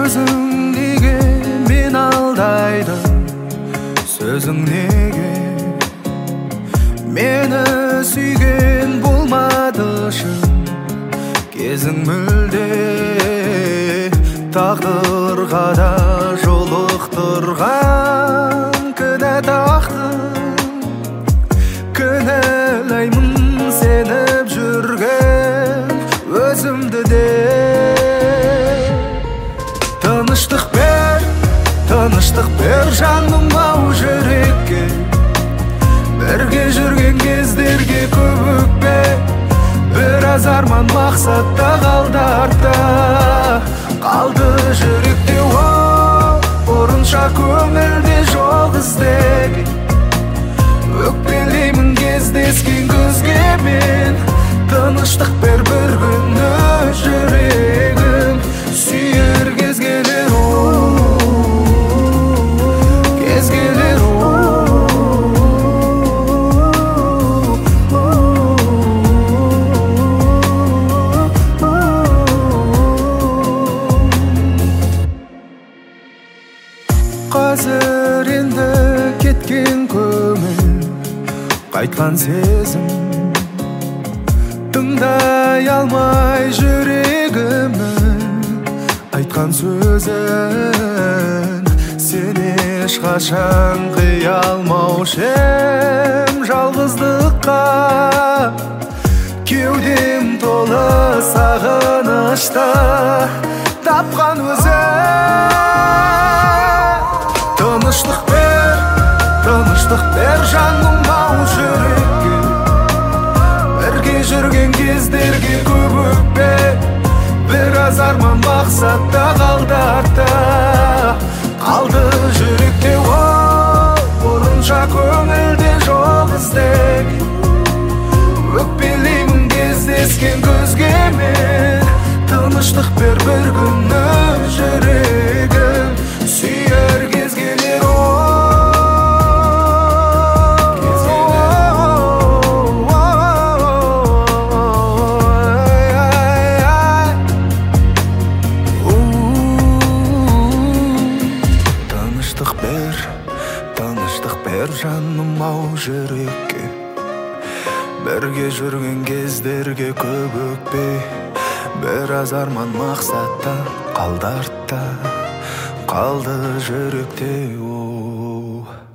өзің неге мен алдайдың, сөзің неге мені сүйген болмады шын кезің мүлде, тағдырға да жолықтырған кінә тақтың, кінәлаймын сеніп жүрген өзімді де. Тыныштық бер жаным ау жүрекке, бірге жүрген кездерге көп өкпе, біраз арман мақсатта қалды артта, қалды жүректе орынша көңілде жоқ іздеген, өкпелеймін кездескен көзге мен. Тыныштық бер бір күні жүрегім сүйер кез келер, кез келер. Қазір енді кеткен көңіл, қайтқан сезім, тыңдай алмай жүрегімнің айтқан сөзін. Сен ешқашан қия алмаушы ем жалғыздыққа, кеудем толы сағынышта тапқан өзім. Тыныштық бер жаным ау жүрекке, бірге жүрген кездерге көп өкпе, біраз арман мақсатта қалды артта, қалды жүректе орынша көңілде жоқ іздеген, өкпелеймін кездескен көзге мен. Тыныштық бер бір күні жүрегім сүйер кез келер, тыныштық бер жаным ау жүрекке, бірге жүрген кездерге көп өкпе, біраз арман мақсатта қалды артта, қалды жүректе.